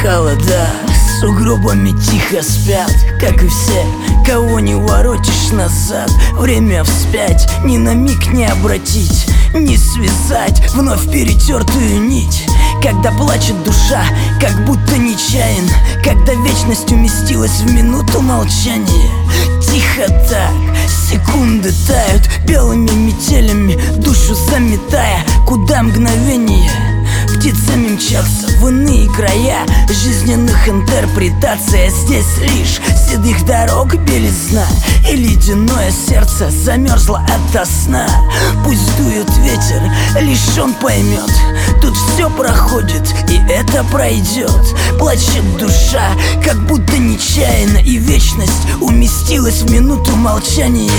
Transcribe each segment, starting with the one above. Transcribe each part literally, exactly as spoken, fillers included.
холода сугробами тихо спят, как и все, кого не воротишь назад. Время вспять, ни на миг не обратить, не связать вновь перетертую нить. Когда плачет душа, как будто нечаянно, когда вечность уместилась в минуту молчания. Тихо так, секунды тают белыми метелями, душу заметая, куда мгновение. Птицами мчатся в иные края жизненных интерпретаций, а здесь лишь седых дорог белизна, и ледяное сердце замерзло ото сна. Пусть дует ветер, лишь он поймет, тут все проходит, и это пройдет. Плачет душа, как будто нечаянно, и вечность уместилась в минуту молчания.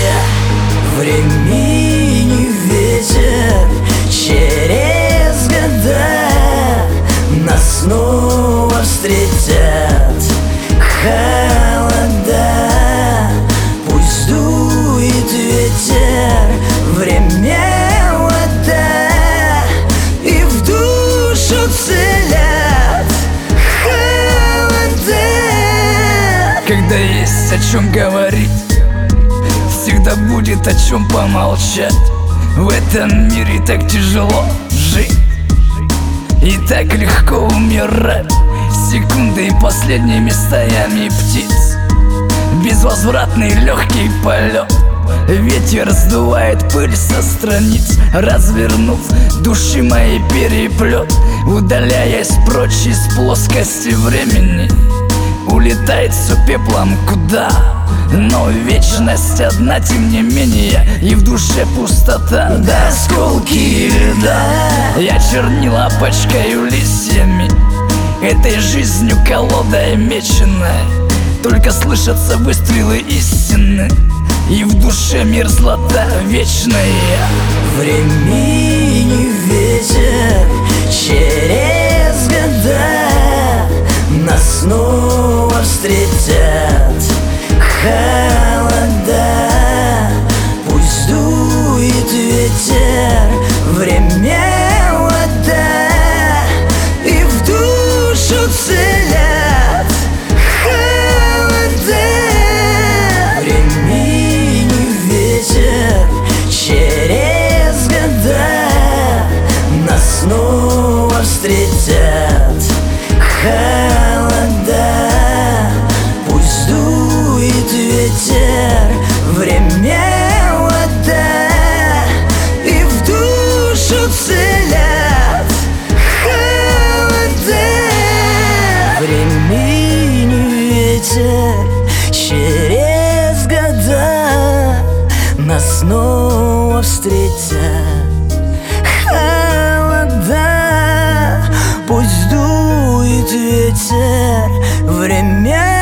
Времени ветер через года нас снова встретят холода. Пусть дует ветер, время вода, и в душу целят холода. Когда есть о чем говорить, всегда будет о чем помолчать. В этом мире так тяжело жить и так легко умирать. Секунды последними стаями птиц, безвозвратный легкий полет. Ветер сдувает пыль со страниц, развернув души моей переплет. Удаляясь прочь из плоскости времени, улетает все пеплом куда. Но вечность одна, тем не менее, и в душе пустота. До осколки льда я чернила пачкаю листьями, этой жизнью колодой меченая. Только слышатся выстрелы истины, и в душе мерзлота вечная. Времени ветер через года нас снова встретят холода. Пусть дует ветер, время вода, и в душу целят холода. Времени ветер через года нас снова встретят холода. Пусть дует ветер, время вода, и в душу целят холода. Времени ветер через года нас снова встретят холода. Пусть дует ветер, время